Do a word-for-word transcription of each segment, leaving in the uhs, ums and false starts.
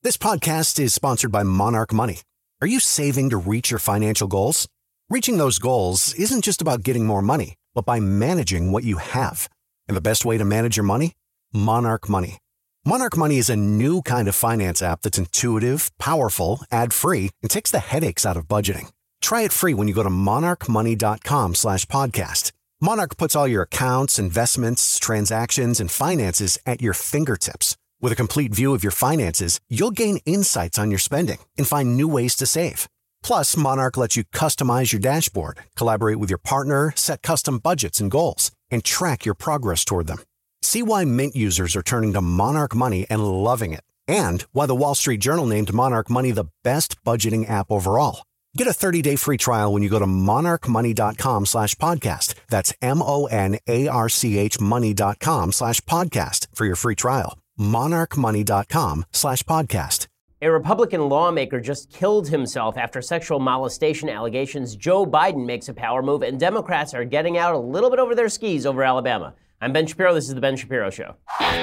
This podcast is sponsored by Monarch Money. Are you saving to reach your financial goals? Reaching those goals isn't just about getting more money, but by managing what you have. And the best way to manage your money? Monarch Money. Monarch Money is a new kind of finance app that's intuitive, powerful, ad-free, and takes the headaches out of budgeting. Try it free when you go to monarchmoney.com slash podcast. Monarch puts all your accounts, investments, transactions, and finances at your fingertips. With a complete view of your finances, you'll gain insights on your spending and find new ways to save. Plus, Monarch lets you customize your dashboard, collaborate with your partner, set custom budgets and goals, and track your progress toward them. See why Mint users are turning to Monarch Money and loving it, and why the Wall Street Journal named Monarch Money the best budgeting app overall. Get a thirty-day free trial when you go to monarchmoney.com slash podcast. That's M-O-N-A-R-C-H money.com slash podcast for your free trial. monarchmoney.com slash podcast. A Republican lawmaker just killed himself after sexual molestation allegations. Joe Biden makes a power move, and Democrats are getting out a little bit over their skis over Alabama. I'm Ben Shapiro. This is The Ben Shapiro Show.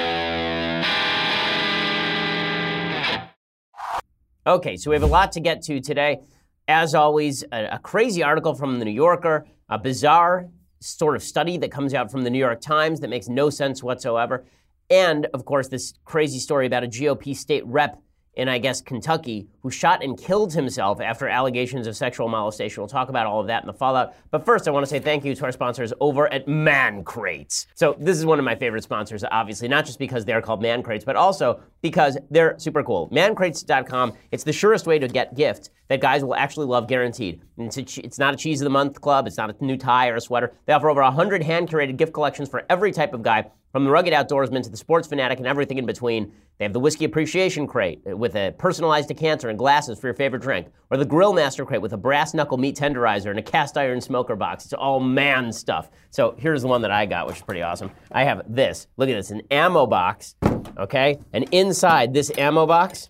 Okay, so we have a lot to get to today. As always, a, a crazy article from The New Yorker, a bizarre sort of study that comes out from The New York Times that makes no sense whatsoever. And, of course, this crazy story about a G O P state rep in, I guess, Kentucky, who shot and killed himself after allegations of sexual molestation. We'll talk about all of that in the fallout. But first, I want to say thank you to our sponsors over at Man Crates. So this is one of my favorite sponsors, obviously, not just because they're called Man Crates, but also because they're super cool. man crates dot com, it's the surest way to get gifts that guys will actually love, guaranteed. It's, a, it's not a Cheese of the Month club. It's not a new tie or a sweater. They offer over one hundred hand-curated gift collections for every type of guy, from the rugged outdoorsman to the sports fanatic and everything in between. They have the Whiskey Appreciation Crate with a personalized decanter and glasses for your favorite drink, or the Grill Master Crate with a brass knuckle meat tenderizer and a cast iron smoker box. It's all man stuff. So here's the one that I got, which is pretty awesome. I have this. Look at this, an ammo box, okay? And inside this ammo box,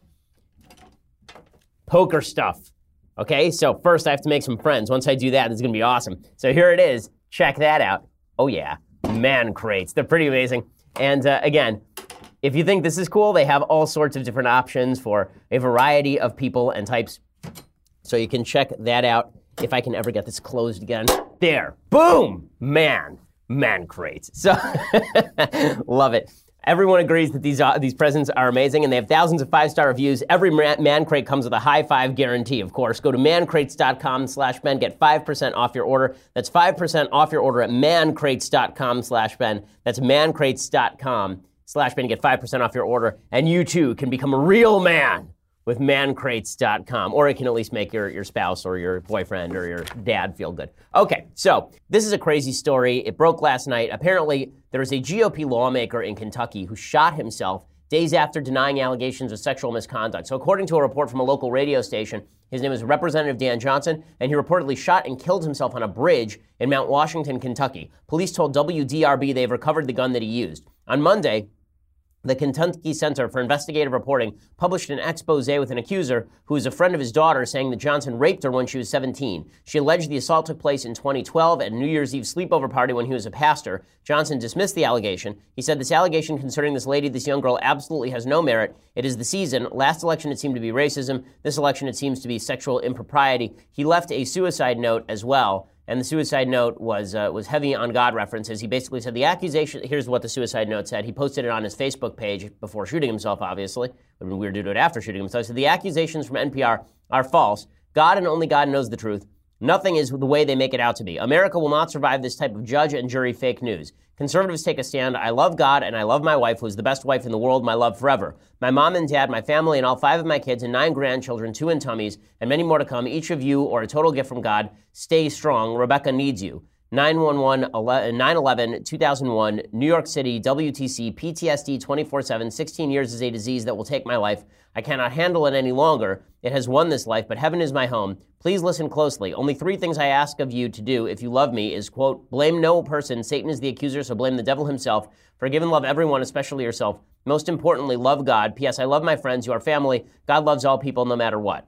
poker stuff, okay? So first I have to make some friends. Once I do that, it's gonna be awesome. So here it is. Check that out. Oh yeah. Man Crates. They're pretty amazing. And uh, again, if you think this is cool, they have all sorts of different options for a variety of people and types. So you can check that out if I can ever get this closed again. There. Boom! Man. Man Crates. So, love it. Everyone agrees that these uh, these presents are amazing, and they have thousands of five-star reviews. Every Man Crate comes with a high-five guarantee, of course. Go to man crates dot com slash Ben. Get five percent off your order. That's five percent off your order at man crates dot com slash Ben. That's man crates dot com slash Ben. Get five percent off your order, and you, too, can become a real man with man crates dot com, or it can at least make your, your spouse or your boyfriend or your dad feel good. Okay, so this is a crazy story. It broke last night. Apparently, there is a G O P lawmaker in Kentucky who shot himself days after denying allegations of sexual misconduct. So according to a report from a local radio station, his name is Representative Dan Johnson, and he reportedly shot and killed himself on a bridge in Mount Washington, Kentucky. Police told W D R B they've recovered the gun that he used. On Monday, the Kentucky Center for Investigative Reporting published an expose with an accuser who is a friend of his daughter, saying that Johnson raped her when she was seventeen. She alleged the assault took place in twenty twelve at a New Year's Eve sleepover party when he was a pastor. Johnson dismissed the allegation. He said, "This allegation concerning this lady, this young girl, absolutely has no merit. It is the season. Last election, it seemed to be racism. This election, it seems to be sexual impropriety." He left a suicide note as well. And the suicide note was uh, was heavy on God references. He basically said the accusation, here's what the suicide note said. He posted it on his Facebook page before shooting himself, obviously. It would have been weird to do it after shooting himself. He said the accusations from N P R are false. God and only God knows the truth. Nothing is the way they make it out to be. America will not survive this type of judge and jury fake news. Conservatives take a stand. I love God and I love my wife, who is the best wife in the world, my love forever. My mom and dad, my family, and all five of my kids and nine grandchildren, two in tummies, and many more to come. Each of you, or a total gift from God. Stay strong. Rebecca needs you. nine one one, nine eleven, two thousand one, New York City, W T C, P T S D twenty-four seven, sixteen years is a disease that will take my life. I cannot handle it any longer. It has won this life, but heaven is my home. Please listen closely. Only three things I ask of you to do if you love me is, quote, blame no person. Satan is the accuser, so blame the devil himself. Forgive and love everyone, especially yourself. Most importantly, love God. P S. I love my friends. You are family. God loves all people no matter what.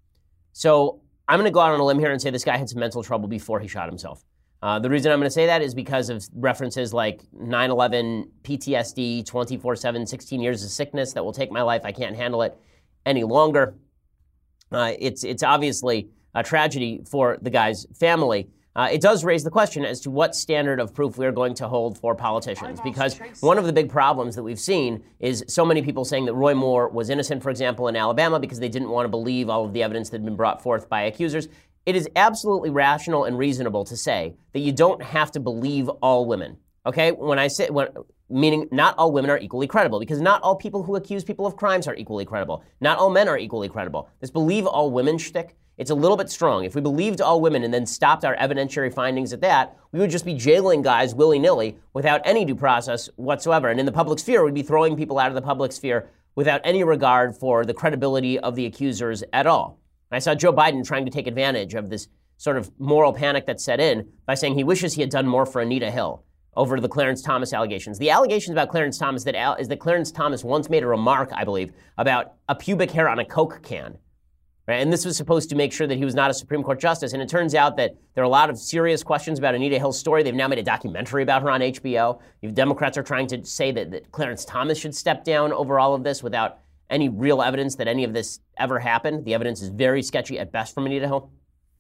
So I'm going to go out on a limb here and say this guy had some mental trouble before he shot himself. Uh, the reason I'm going to say that is because of references like nine eleven, P T S D, twenty-four seven, sixteen years of sickness that will take my life. I can't handle it. any longer. Uh, it's it's obviously a tragedy for the guy's family. Uh, it does raise the question as to what standard of proof we're going to hold for politicians, because one of the big problems that we've seen is so many people saying that Roy Moore was innocent, for example, in Alabama, because they didn't want to believe all of the evidence that had been brought forth by accusers. It is absolutely rational and reasonable to say that you don't have to believe all women. Okay, when I say, when, meaning not all women are equally credible, because not all people who accuse people of crimes are equally credible. Not all men are equally credible. This believe all women shtick, it's a little bit strong. If we believed all women and then stopped our evidentiary findings at that, we would just be jailing guys willy-nilly without any due process whatsoever. And in the public sphere, we'd be throwing people out of the public sphere without any regard for the credibility of the accusers at all. And I saw Joe Biden trying to take advantage of this sort of moral panic that set in by saying he wishes he had done more for Anita Hill over the Clarence Thomas allegations. The allegations about Clarence Thomas that Al, is that Clarence Thomas once made a remark, I believe, about a pubic hair on a Coke can. Right? And this was supposed to make sure that he was not a Supreme Court justice. And it turns out that there are a lot of serious questions about Anita Hill's story. They've now made a documentary about her on H B O. Democrats are trying to say that, that Clarence Thomas should step down over all of this without any real evidence that any of this ever happened. The evidence is very sketchy at best from Anita Hill.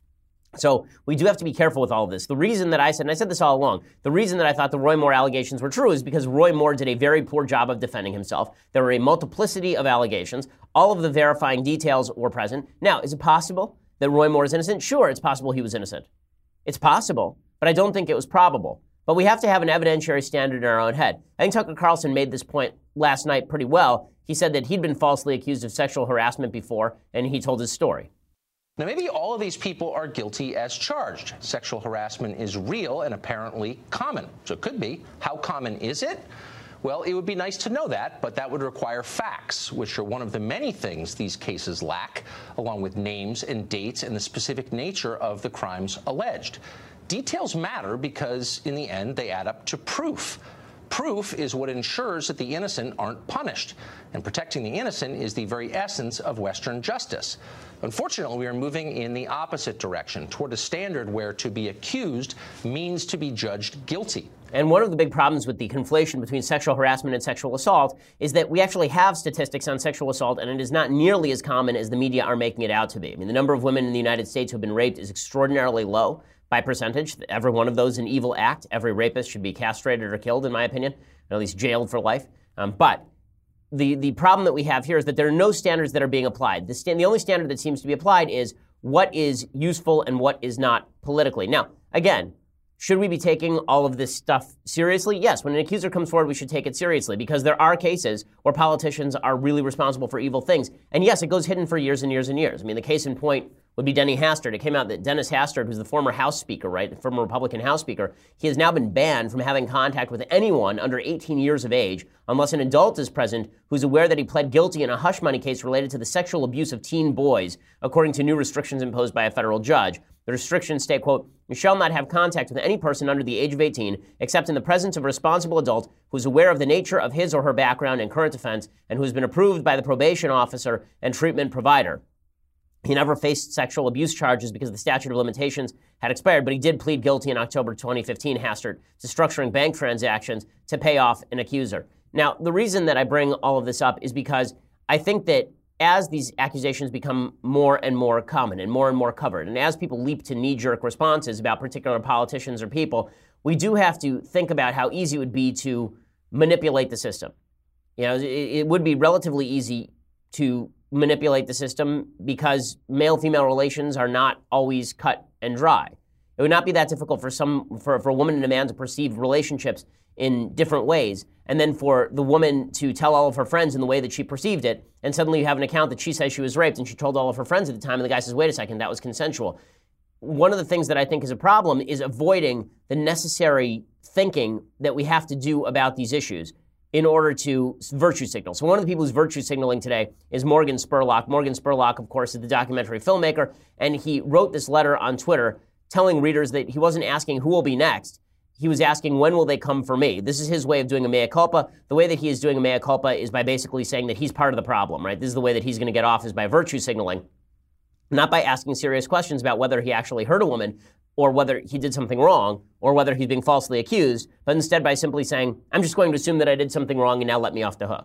So we do have to be careful with all of this. The reason that I said, and I said this all along, the reason that I thought the Roy Moore allegations were true is because Roy Moore did a very poor job of defending himself. There were a multiplicity of allegations. All of the verifying details were present. Now, is it possible that Roy Moore is innocent? Sure, it's possible he was innocent. It's possible, but I don't think it was probable. But we have to have an evidentiary standard in our own head. I think Tucker Carlson made this point last night pretty well. He said that he'd been falsely accused of sexual harassment before, and he told his story. Now, maybe all of these people are guilty as charged. Sexual harassment is real and apparently common. So it could be. How common is it? Well, it would be nice to know that, but that would require facts, which are one of the many things these cases lack, along with names and dates and the specific nature of the crimes alleged. Details matter because, in the end, they add up to proof. Proof is what ensures that the innocent aren't punished, and protecting the innocent is the very essence of Western justice. Unfortunately, we are moving in the opposite direction, toward a standard where to be accused means to be judged guilty. And one of the big problems with the conflation between sexual harassment and sexual assault is that we actually have statistics on sexual assault, and it is not nearly as common as the media are making it out to be. I mean, the number of women in the United States who have been raped is extraordinarily low by percentage. Every one of those an evil act. Every rapist should be castrated or killed, in my opinion, or at least jailed for life. Um, but the, the problem that we have here is that there are no standards that are being applied. The, sta- the only standard that seems to be applied is what is useful and what is not politically. Now, again, should we be taking all of this stuff seriously? Yes, when an accuser comes forward, we should take it seriously because there are cases where politicians are really responsible for evil things. And yes, it goes hidden for years and years and years. I mean, the case in point would be Denny Hastert. It came out that Dennis Hastert, who's the former House Speaker, right, the former Republican House Speaker, he has now been banned from having contact with anyone under eighteen years of age unless an adult is present who's aware that he pled guilty in a hush money case related to the sexual abuse of teen boys, according to new restrictions imposed by a federal judge. The restrictions state, quote, "You shall not have contact with any person under the age of eighteen except in the presence of a responsible adult who is aware of the nature of his or her background and current offense and who has been approved by the probation officer and treatment provider." He never faced sexual abuse charges because the statute of limitations had expired, but he did plead guilty in October twenty fifteen, Hastert, to structuring bank transactions to pay off an accuser. Now, the reason that I bring all of this up is because I think that as these accusations become more and more common and more and more covered, and as people leap to knee-jerk responses about particular politicians or people, we do have to think about how easy it would be to manipulate the system. You know, it, it would be relatively easy to manipulate the system because male-female relations are not always cut and dry. It would not be that difficult for some for, for a woman and a man to perceive relationships in different ways, and then for the woman to tell all of her friends in the way that she perceived it, and suddenly you have an account that she says she was raped, and she told all of her friends at the time, and the guy says, wait a second, that was consensual. One of the things that I think is a problem is avoiding the necessary thinking that we have to do about these issues in order to virtue signal. So one of the people who's virtue signaling today is Morgan Spurlock. Morgan Spurlock, of course, is the documentary filmmaker, and he wrote this letter on Twitter telling readers that he wasn't asking who will be next. He was asking, when will they come for me? This is his way of doing a mea culpa. The way that he is doing a mea culpa is by basically saying that he's part of the problem, right? This is the way that he's going to get off, is by virtue signaling, not by asking serious questions about whether he actually hurt a woman or whether he did something wrong or whether he's being falsely accused, but instead by simply saying, I'm just going to assume that I did something wrong and now let me off the hook.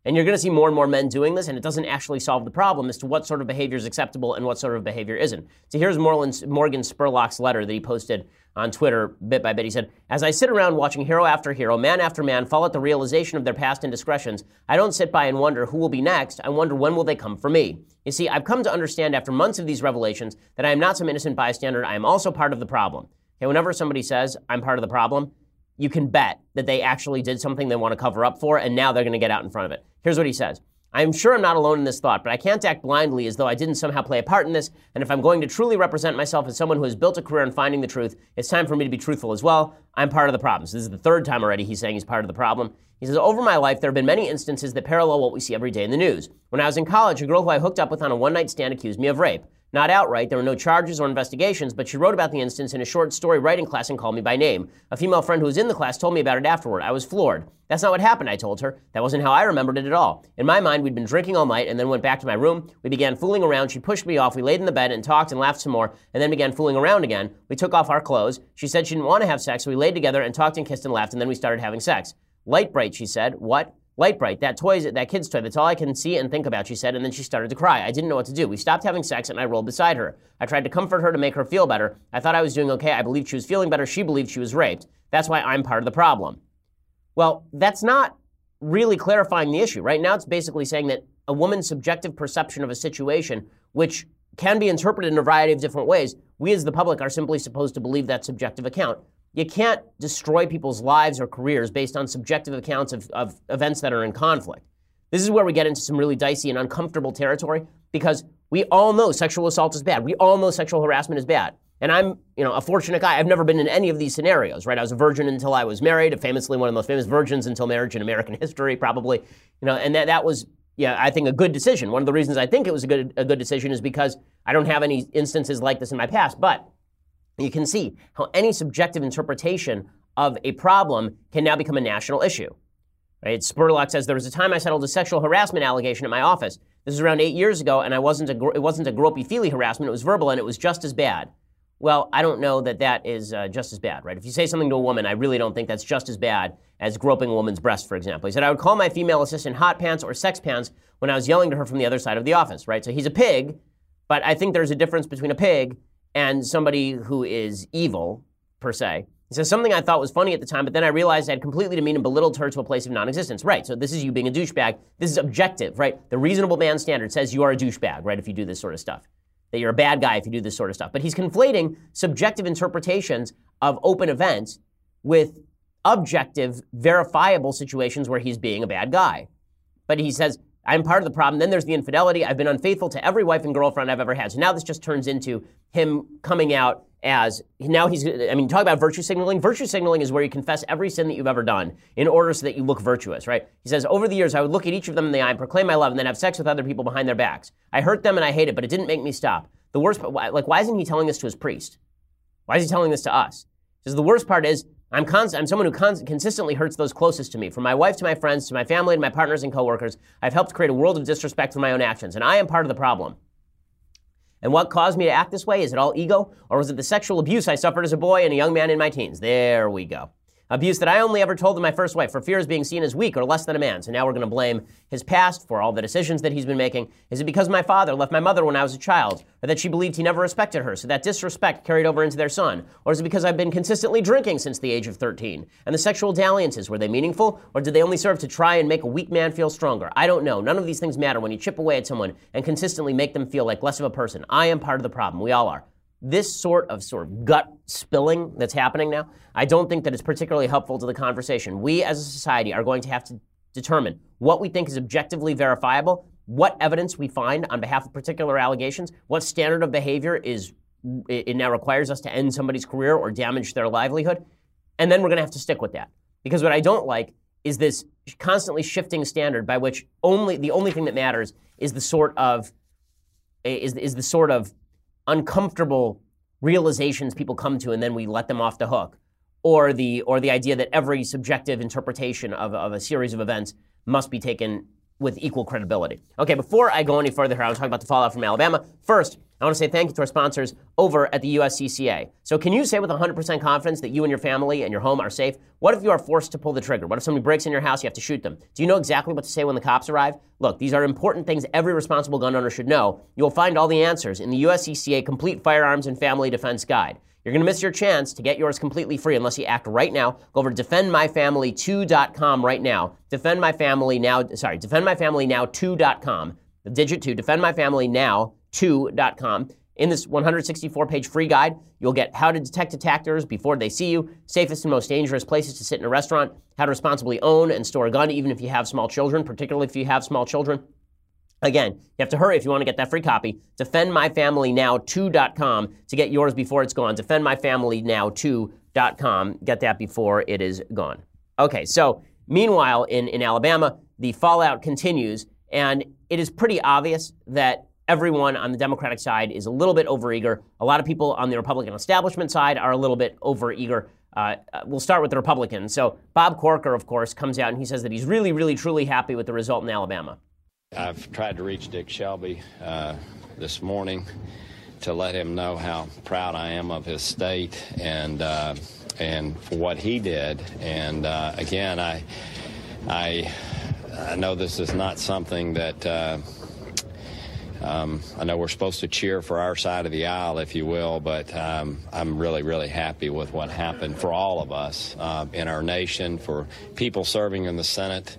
And you're going to see more and more men doing this, and it doesn't actually solve the problem as to what sort of behavior is acceptable and what sort of behavior isn't. So here's Morgan Spurlock's letter that he posted on Twitter bit by bit. He said, as I sit around watching hero after hero, man after man, fall at the realization of their past indiscretions, I don't sit by and wonder who will be next. I wonder when will they come for me. You see, I've come to understand after months of these revelations that I am not some innocent bystander. I am also part of the problem. Okay, whenever somebody says, I'm part of the problem, you can bet that they actually did something they want to cover up for, and now they're going to get out in front of it. Here's what he says. I'm sure I'm not alone in this thought, but I can't act blindly as though I didn't somehow play a part in this, and if I'm going to truly represent myself as someone who has built a career in finding the truth, it's time for me to be truthful as well. I'm part of the problem. So this is the third time already he's saying he's part of the problem. He says, over my life, there have been many instances that parallel what we see every day in the news. When I was in college, a girl who I hooked up with on a one-night stand accused me of rape. Not outright, there were no charges or investigations, but she wrote about the instance in a short story writing class and called me by name. A female friend who was in the class told me about it afterward. I was floored. That's not what happened, I told her. That wasn't how I remembered it at all. In my mind, we'd been drinking all night and then went back to my room. We began fooling around. She pushed me off. We laid in the bed and talked and laughed some more and then began fooling around again. We took off our clothes. She said she didn't want to have sex, so we laid together and talked and kissed and laughed, and then we started having sex. Light bright, she said. What? Light bright, that toy, that kid's toy, that's all I can see and think about, she said, and then she started to cry. I didn't know what to do. We stopped having sex, and I rolled beside her. I tried to comfort her to make her feel better. I thought I was doing okay. I believed she was feeling better. She believed she was raped. That's why I'm part of the problem. Well, that's not really clarifying the issue. Right now, it's basically saying that a woman's subjective perception of a situation, which can be interpreted in a variety of different ways, we as the public are simply supposed to believe that subjective account. You can't destroy people's lives or careers based on subjective accounts of, of events that are in conflict. This is where we get into some really dicey and uncomfortable territory because we all know sexual assault is bad. We all know sexual harassment is bad. And I'm, you know, a fortunate guy. I've never been in any of these scenarios, right? I was a virgin until I was married, famously one of the most famous virgins until marriage in American history, probably. You know, and that, that was, yeah, I think a good decision. One of the reasons I think it was a good, a good decision is because I don't have any instances like this in my past, but you can see how any subjective interpretation of a problem can now become a national issue. Right? Spurlock says, there was a time I settled a sexual harassment allegation at my office. This was around eight years ago, and I wasn't a, it wasn't a gropey-feely harassment. It was verbal, and it was just as bad. Well, I don't know that that is uh, just as bad, right? If you say something to a woman, I really don't think that's just as bad as groping a woman's breast, for example. He said, I would call my female assistant hot pants or sex pants when I was yelling to her from the other side of the office, right? So he's a pig, but I think there's a difference between a pig and somebody who is evil, per se. He says, something I thought was funny at the time, but then I realized I had completely demeaned and belittled her to a place of non-existence. Right, so this is you being a douchebag. This is objective, right? The reasonable man standard says you are a douchebag, right, if you do this sort of stuff. That you're a bad guy if you do this sort of stuff. But he's conflating subjective interpretations of open events with objective, verifiable situations where he's being a bad guy. But he says, I'm part of the problem. Then there's the infidelity. I've been unfaithful to every wife and girlfriend I've ever had. So now this just turns into him coming out as, now he's, I mean, talk about virtue signaling. Virtue signaling is where you confess every sin that you've ever done in order so that you look virtuous, right? He says, over the years, I would look at each of them in the eye and proclaim my love and then have sex with other people behind their backs. I hurt them and I hate it, but it didn't make me stop. The worst part, like, why isn't he telling this to his priest? Why is he telling this to us? Because the worst part is, I'm, cons- I'm someone who cons- consistently hurts those closest to me. From my wife to my friends, to my family, to my partners and coworkers, I've helped create a world of disrespect for my own actions, and I am part of the problem. And what caused me to act this way? Is it all ego? Or was it the sexual abuse I suffered as a boy and a young man in my teens? There we go. Abuse that I only ever told to my first wife for fear of being seen as weak or less than a man. So now we're going to blame his past for all the decisions that he's been making. Is it because my father left my mother when I was a child, or that she believed he never respected her, so that disrespect carried over into their son? Or is it because I've been consistently drinking since the age of thirteen? And the sexual dalliances, were they meaningful, or did they only serve to try and make a weak man feel stronger? I don't know. None of these things matter when you chip away at someone and consistently make them feel like less of a person. I am part of the problem. We all are. This sort of sort of gut spilling that's happening now, I don't think that it's particularly helpful to the conversation. We as a society are going to have to determine what we think is objectively verifiable, what evidence we find on behalf of particular allegations, what standard of behavior is it now requires us to end somebody's career or damage their livelihood, and then we're going to have to stick with that. Because what I don't like is this constantly shifting standard by which only the only thing that matters is the sort of is is the sort of uncomfortable realizations people come to and then we let them off the hook, or the or the idea that every subjective interpretation of, of a series of events must be taken with equal credibility. Okay, before I go any further here, I want to talk about the fallout from Alabama. First, I want to say thank you to our sponsors over at the U S C C A. So can you say with one hundred percent confidence that you and your family and your home are safe? What if you are forced to pull the trigger? What if somebody breaks in your house, you have to shoot them? Do you know exactly what to say when the cops arrive? Look, these are important things every responsible gun owner should know. You'll find all the answers in the U S C C A Complete Firearms and Family Defense Guide. You're going to miss your chance to get yours completely free unless you act right now. Go over to defend my family two dot com right now. Defend My Family Now, sorry, defend my family now two dot com. The digit two, defend my family now two dot com. In this one hundred sixty-four page free guide, you'll get how to detect attackers before they see you, safest and most dangerous places to sit in a restaurant, how to responsibly own and store a gun even if you have small children, particularly if you have small children. Again, you have to hurry if you want to get that free copy. defend my family now two dot com to get yours before it's gone. defend my family now two dot com. Get that before it is gone. Okay, so meanwhile, in, in Alabama, the fallout continues, and it is pretty obvious that everyone on the Democratic side is a little bit overeager. A lot of people on the Republican establishment side are a little bit overeager. Uh, we'll start with the Republicans. So Bob Corker, of course, comes out and he says that he's really, really, truly happy with the result in Alabama. I've tried to reach Dick Shelby uh, this morning to let him know how proud I am of his state and uh, and for what he did. And uh, again, I I I know this is not something that uh, um, I know we're supposed to cheer for our side of the aisle, if you will, but um, I'm really, really happy with what happened for all of us uh, in our nation, for people serving in the Senate.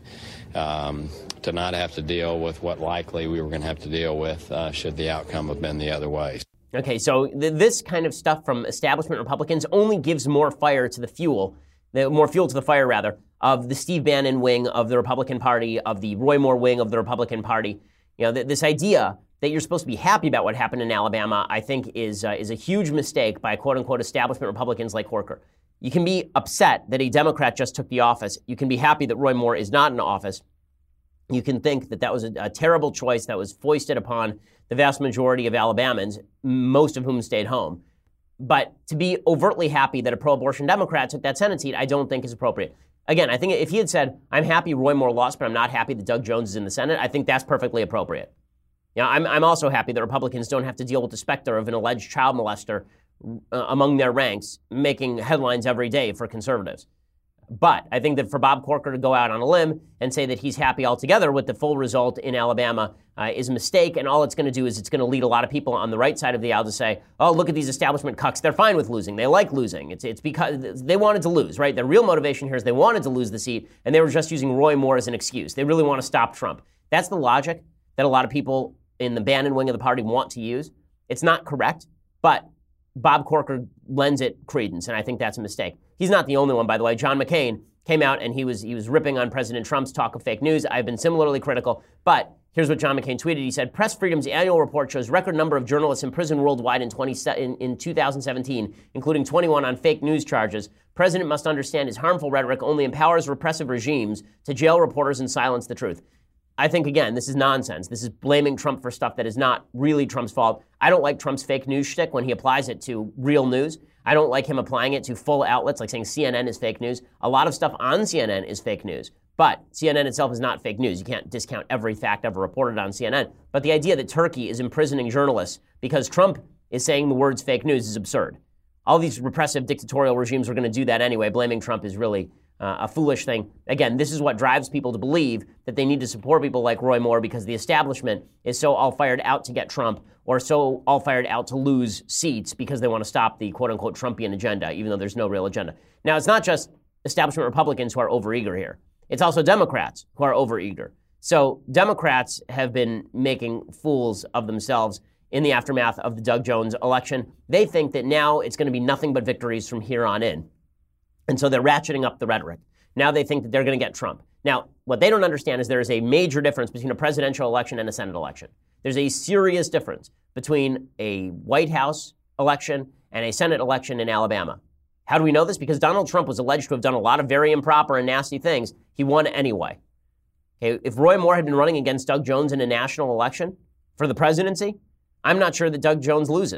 Um, to not have to deal with what likely we were going to have to deal with uh, should the outcome have been the other way. Okay, so th- this kind of stuff from establishment Republicans only gives more fire to the fuel, the, more fuel to the fire, rather, of the Steve Bannon wing of the Republican Party, of the Roy Moore wing of the Republican Party. You know, th- this idea that you're supposed to be happy about what happened in Alabama, I think, is uh, is a huge mistake by quote-unquote establishment Republicans like Corker. You can be upset that a Democrat just took the office. You can be happy that Roy Moore is not in office. You can think that that was a, a terrible choice that was foisted upon the vast majority of Alabamans, most of whom stayed home. But to be overtly happy that a pro-abortion Democrat took that Senate seat, I don't think is appropriate. Again, I think if he had said, I'm happy Roy Moore lost, but I'm not happy that Doug Jones is in the Senate, I think that's perfectly appropriate. You know, I'm, I'm also happy that Republicans don't have to deal with the specter of an alleged child molester uh, among their ranks, making headlines every day for conservatives. But I think that for Bob Corker to go out on a limb and say that he's happy altogether with the full result in Alabama uh, is a mistake, and all it's going to do is it's going to lead a lot of people on the right side of the aisle to say, oh, look at these establishment cucks. They're fine with losing. They like losing. It's it's because they wanted to lose, right? Their real motivation here is they wanted to lose the seat, and they were just using Roy Moore as an excuse. They really want to stop Trump. That's the logic that a lot of people in the Bannon wing of the party want to use. It's not correct, but Bob Corker lends it credence, and I think that's a mistake. He's not the only one, by the way. John McCain came out and he was he was ripping on President Trump's talk of fake news. I've been similarly critical, but here's what John McCain tweeted. He said, Press Freedom's annual report shows record number of journalists imprisoned worldwide in, twenty, in, in two thousand seventeen, including twenty-one on fake news charges. President must understand his harmful rhetoric only empowers repressive regimes to jail reporters and silence the truth. I think, again, this is nonsense. This is blaming Trump for stuff that is not really Trump's fault. I don't like Trump's fake news shtick when he applies it to real news. I don't like him applying it to full outlets, like saying C N N is fake news. A lot of stuff on C N N is fake news. But C N N itself is not fake news. You can't discount every fact ever reported on C N N. But the idea that Turkey is imprisoning journalists because Trump is saying the words fake news is absurd. All these repressive dictatorial regimes are going to do that anyway. Blaming Trump is really Uh, a foolish thing. Again, this is what drives people to believe that they need to support people like Roy Moore because the establishment is so all fired out to get Trump or so all fired out to lose seats because they want to stop the quote-unquote Trumpian agenda, even though there's no real agenda. Now, it's not just establishment Republicans who are overeager here. It's also Democrats who are overeager. So Democrats have been making fools of themselves in the aftermath of the Doug Jones election. They think that now it's going to be nothing but victories from here on in. And so they're ratcheting up the rhetoric. Now they think that they're going to get Trump. Now, what they don't understand is there is a major difference between a presidential election and a Senate election. There's a serious difference between a White House election and a Senate election in Alabama. How do we know this? Because Donald Trump was alleged to have done a lot of very improper and nasty things. He won anyway. Okay, if Roy Moore had been running against Doug Jones in a national election for the presidency, I'm not sure that Doug Jones loses.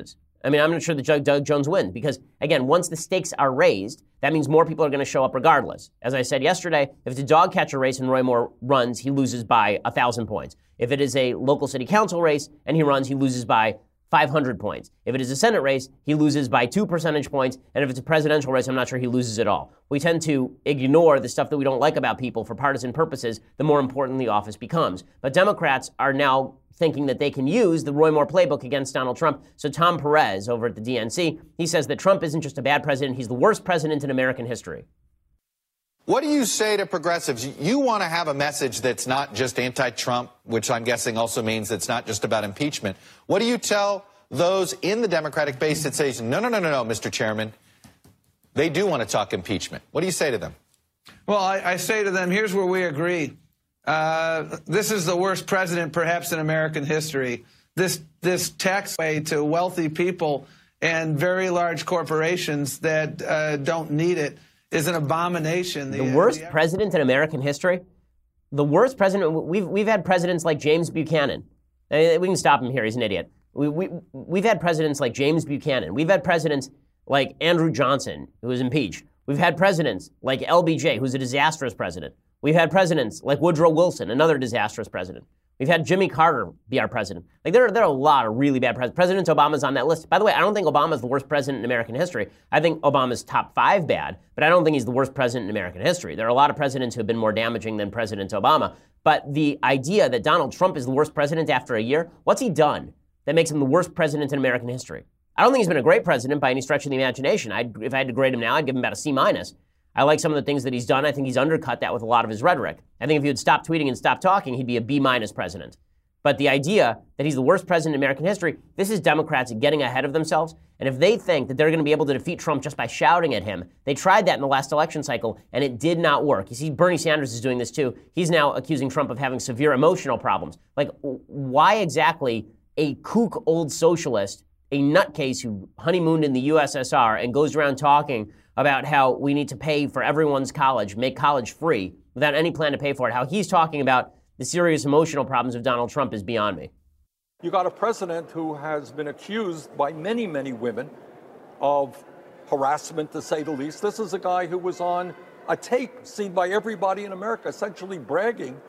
I mean, I'm not sure that Doug Jones wins because, again, once the stakes are raised, that means more people are going to show up regardless. As I said yesterday, if it's a dog catcher race and Roy Moore runs, he loses by one thousand points. If it is a local city council race and he runs, he loses by five hundred points. If it is a Senate race, he loses by two percentage points. And if it's a presidential race, I'm not sure he loses at all. We tend to ignore the stuff that we don't like about people for partisan purposes, the more important the office becomes. But Democrats are now thinking that they can use the Roy Moore playbook against Donald Trump. So Tom Perez over at the D N C, he says that Trump isn't just a bad president, he's the worst president in American history. What do you say to progressives? You want to have a message that's not just anti-Trump, which I'm guessing also means it's not just about impeachment. What do you tell those in the Democratic base that say, no, no, no, no, no, Mister Chairman, they do want to talk impeachment? What do you say to them? Well, I, I say to them, here's where we agree. Uh, this is the worst president perhaps in American history. This, this tax way to wealthy people and very large corporations that uh, don't need it is an abomination. The, the worst the, president in American history? The worst president? We've, we've had presidents like James Buchanan. I mean, we can stop him here. He's an idiot. We, we, we've had presidents like James Buchanan. We've had presidents like Andrew Johnson, who was impeached. We've had presidents like L B J, who's a disastrous president. We've had presidents like Woodrow Wilson, another disastrous president. We've had Jimmy Carter be our president. Like there, there are a lot of really bad presidents. President Obama's on that list. By the way, I don't think Obama's the worst president in American history. I think Obama's top five bad, but I don't think he's the worst president in American history. There are a lot of presidents who have been more damaging than President Obama. But the idea that Donald Trump is the worst president after a year, what's he done that makes him the worst president in American history? I don't think he's been a great president by any stretch of the imagination. I'd, if I had to grade him now, I'd give him about a C minus. I like some of the things that he's done. I think he's undercut that with a lot of his rhetoric. I think if he would stop tweeting and stop talking, he'd be a B minus president. But the idea that he's the worst president in American history, this is Democrats getting ahead of themselves. And if they think that they're going to be able to defeat Trump just by shouting at him, they tried that in the last election cycle, and it did not work. You see, Bernie Sanders is doing this too. He's now accusing Trump of having severe emotional problems. Like, why exactly a kook old socialist, a nutcase who honeymooned in the U S S R and goes around talking about how we need to pay for everyone's college, make college free, without any plan to pay for it, how he's talking about the serious emotional problems of Donald Trump is beyond me. You got a president who has been accused by many, many women of harassment, to say the least. This is a guy who was on a tape seen by everybody in America, essentially bragging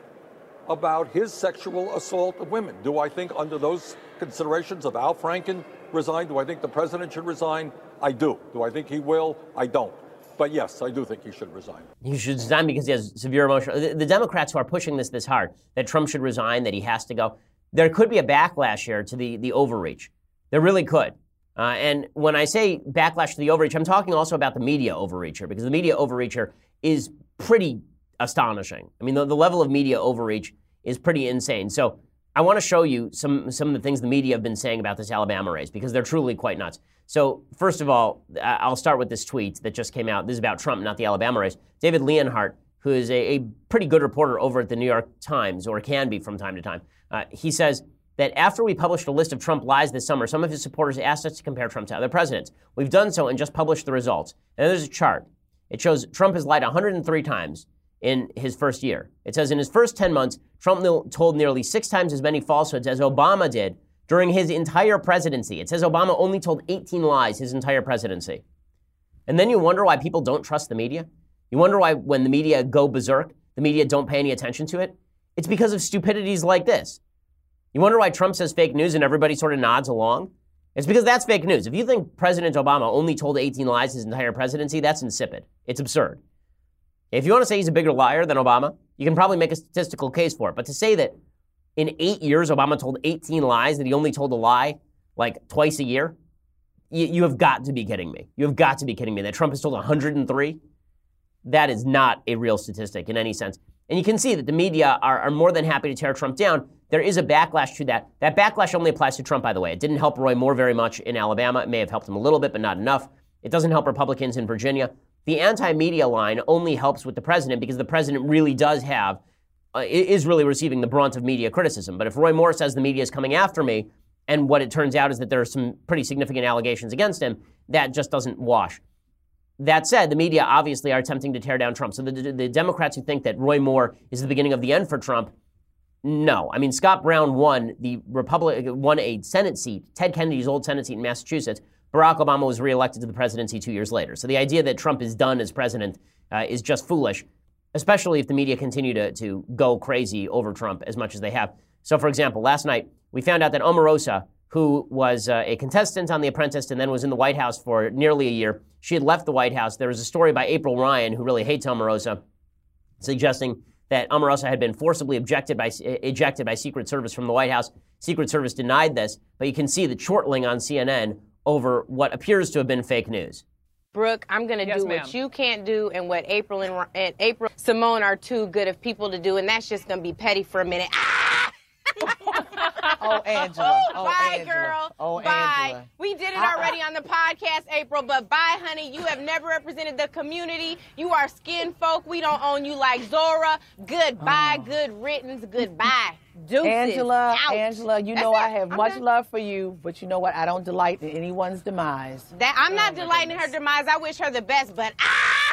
about his sexual assault of women. Do I think under those considerations of Al Franken resign, do I think the president should resign? I do. Do I think he will? I don't. But yes, I do think he should resign. He should resign because he has severe emotional... The, the Democrats who are pushing this this hard, that Trump should resign, that he has to go, there could be a backlash here to the, the overreach. There really could. Uh, and when I say backlash to the overreach, I'm talking also about the media overreach here, because the media overreach here is pretty astonishing. I mean, the, the level of media overreach is pretty insane. So I want to show you some, some of the things the media have been saying about this Alabama race, because they're truly quite nuts. So first of all, I'll start with this tweet that just came out. This is about Trump, not the Alabama race. David Leonhardt, who is a, a pretty good reporter over at the New York Times, or can be from time to time, uh, he says that after we published a list of Trump lies this summer, some of his supporters asked us to compare Trump to other presidents. We've done so and just published the results. And there's a chart. It shows Trump has lied one hundred three times in his first year. It says in his first ten months, Trump told nearly six times as many falsehoods as Obama did during his entire presidency. It says Obama only told eighteen lies his entire presidency. And then you wonder why people don't trust the media? You wonder why when the media go berserk, the media don't pay any attention to it? It's because of stupidities like this. You wonder why Trump says fake news and everybody sort of nods along? It's because that's fake news. If you think President Obama only told eighteen lies his entire presidency, that's insipid. It's absurd. If you want to say he's a bigger liar than Obama, you can probably make a statistical case for it. But to say that in eight years, Obama told eighteen lies, that he only told a lie like twice a year, you, you have got to be kidding me. You have got to be kidding me. That Trump has told one hundred three? That is not a real statistic in any sense. And you can see that the media are, are more than happy to tear Trump down. There is a backlash to that. That backlash only applies to Trump, by the way. It didn't help Roy Moore very much in Alabama. It may have helped him a little bit, but not enough. It doesn't help Republicans in Virginia. The anti-media line only helps with the president because the president really does have, uh, is really receiving the brunt of media criticism. But if Roy Moore says the media is coming after me, and what it turns out is that there are some pretty significant allegations against him, that just doesn't wash. That said, the media obviously are attempting to tear down Trump. So the, the, the Democrats who think that Roy Moore is the beginning of the end for Trump, No. I mean, Scott Brown won the Republic won a Senate seat, Ted Kennedy's old Senate seat in Massachusetts. Barack Obama was reelected to the presidency two years later. So the idea that Trump is done as president uh, is just foolish, especially if the media continue to, to go crazy over Trump as much as they have. So, for example, last night we found out that Omarosa, who was uh, a contestant on The Apprentice and then was in the White House for nearly a year, she had left the White House. There was a story by April Ryan, who really hates Omarosa, suggesting that Omarosa had been forcibly ejected by, ejected by Secret Service from the White House. Secret Service denied this, but you can see the chortling on C N N over what appears to have been fake news. Brooke, I'm going to yes, do ma'am. what you can't do and what April and, and April Simone are too good of people to do, and that's just going to be petty for a minute. Ah! Oh, Angela. Oh, bye, Angela. girl. Oh, bye. Angela. We did it already on the podcast, April, but bye, honey. You have never represented the community. You are skin folk. We don't own you like Zora. Goodbye. Oh. Good riddance. Goodbye. Deuces. Angela, Out. Angela, you That's know it. I have I'm much done. love for you, but you know what? I don't delight in anyone's demise. That I'm not oh, delighting in her demise. I wish her the best, but ah!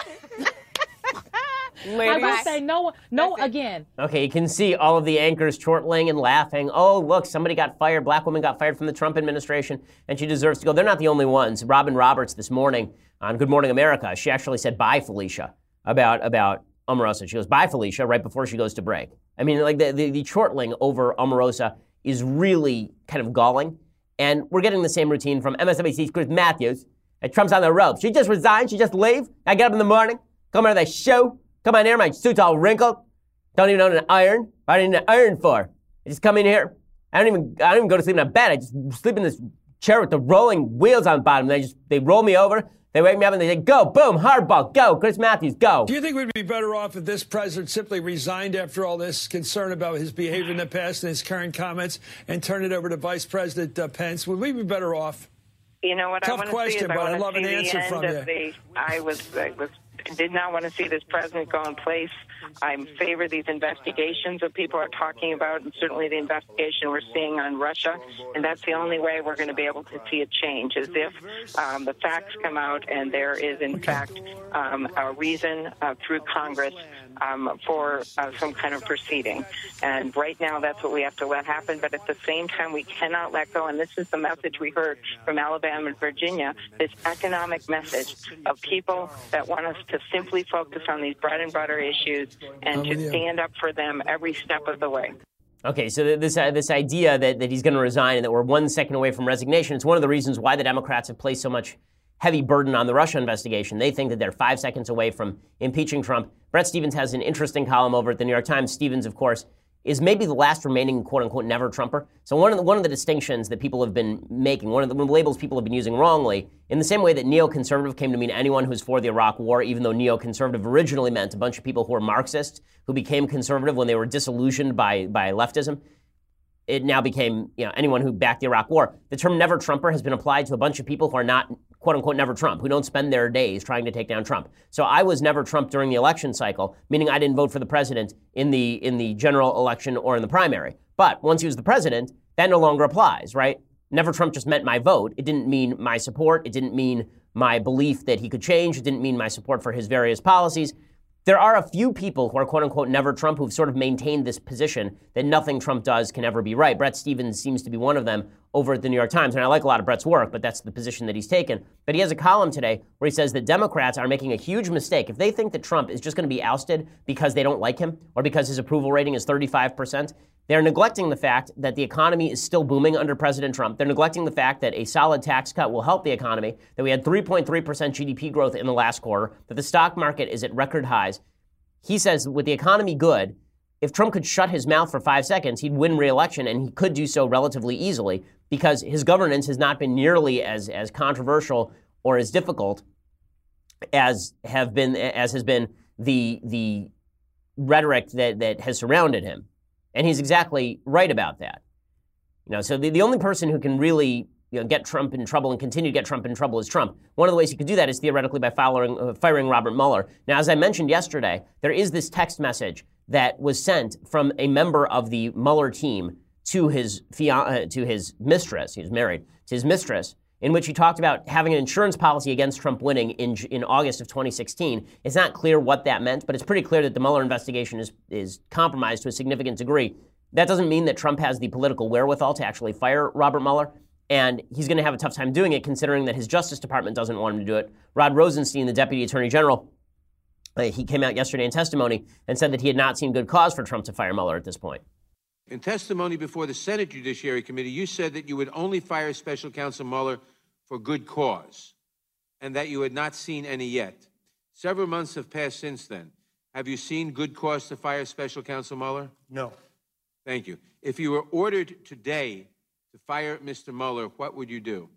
I will say no, no again. Okay, you can see all of the anchors chortling and laughing. Oh, look, somebody got fired. Black woman got fired from the Trump administration, and she deserves to go. They're not the only ones. Robin Roberts this morning on Good Morning America, she actually said bye, Felicia, about about Omarosa. She goes, bye, Felicia, right before she goes to break. I mean, like the, the, the chortling over Omarosa is really kind of galling, and we're getting the same routine from M S N B C's Chris Matthews. And Trump's on the ropes. She just resigned. She just leave. I get up in the morning, come out of the show. Come on here, my suit's all wrinkled. Don't even own an iron. What do I need an iron for? I just come in here. I don't even I don't even go to sleep in a bed. I just sleep in this chair with the rolling wheels on the bottom. They just they roll me over. They wake me up and they say, go, boom, hardball, go. Chris Matthews, go. Do you think we'd be better off if this president simply resigned after all this concern about his behavior in the past and his current comments and turned it over to Vice President uh, Pence? Would we be better off? You know what Tough I want question, to see is but I I'd love want an to see answer the end from of you. the, I was, I was did not want to see this president go in place. I favor these investigations that people are talking about, and certainly the investigation we're seeing on Russia. And that's the only way we're going to be able to see a change, is if um, the facts come out and there is, in fact, um, a reason uh, through Congress um, for uh, some kind of proceeding. And right now, that's what we have to let happen. But at the same time, we cannot let go. And this is the message we heard from Alabama and Virginia, this economic message of people that want us to simply focus on these bread and butter issues and to stand up for them every step of the way. Okay, so this uh, this idea that, that he's going to resign and that we're one second away from resignation, it's one of the reasons why the Democrats have placed so much heavy burden on the Russia investigation. They think that they're five seconds away from impeaching Trump. Bret Stephens has an interesting column over at the New York Times. Stephens, of course, is maybe the last remaining quote-unquote never-Trumper. So one of the, one of the distinctions that people have been making, one of the, one of the labels people have been using wrongly, in the same way that neoconservative came to mean anyone who's for the Iraq War, even though neoconservative originally meant a bunch of people who were Marxists, who became conservative when they were disillusioned by, by leftism. It now became, you know, anyone who backed the Iraq War. The term never-Trumper has been applied to a bunch of people who are not, quote-unquote, never-Trump, who don't spend their days trying to take down Trump. So I was never-Trump during the election cycle, meaning I didn't vote for the president in the in the general election or in the primary. But once he was the president, that no longer applies, right? Never-Trump just meant my vote. It didn't mean my support. It didn't mean my belief that he could change. It didn't mean my support for his various policies. There are a few people who are quote-unquote never Trump who've sort of maintained this position that nothing Trump does can ever be right. Bret Stephens seems to be one of them over at the New York Times. And I like a lot of Bret's work, but that's the position that he's taken. But he has a column today where he says that Democrats are making a huge mistake. If they think that Trump is just going to be ousted because they don't like him or because his approval rating is thirty-five percent, they're neglecting the fact that the economy is still booming under President Trump. They're neglecting the fact that a solid tax cut will help the economy, that we had three point three percent G D P growth in the last quarter, that the stock market is at record highs. He says with the economy good, if Trump could shut his mouth for five seconds, he'd win re-election, and he could do so relatively easily because his governance has not been nearly as, as controversial or as difficult as have been as has been the the rhetoric that, that has surrounded him. And he's exactly right about that. You know, so the, the only person who can really you know, get Trump in trouble and continue to get Trump in trouble is Trump. One of the ways he could do that is theoretically by firing, uh, firing Robert Mueller. Now, as I mentioned yesterday, there is this text message that was sent from a member of the Mueller team to his fian- uh, to his mistress. He was married to his mistress, in which he talked about having an insurance policy against Trump winning in in August of twenty sixteen. It's not clear what that meant, but it's pretty clear that the Mueller investigation is is compromised to a significant degree. That doesn't mean that Trump has the political wherewithal to actually fire Robert Mueller, and he's going to have a tough time doing it considering that his Justice Department doesn't want him to do it. Rod Rosenstein, the Deputy Attorney General, uh, he came out yesterday in testimony and said that he had not seen good cause for Trump to fire Mueller at this point. In testimony before the Senate Judiciary Committee, you said that you would only fire Special Counsel Mueller for good cause, and that you had not seen any yet. Several months have passed since then. Have you seen good cause to fire Special Counsel Mueller? No. Thank you. If you were ordered today to fire Mister Mueller, what would you do?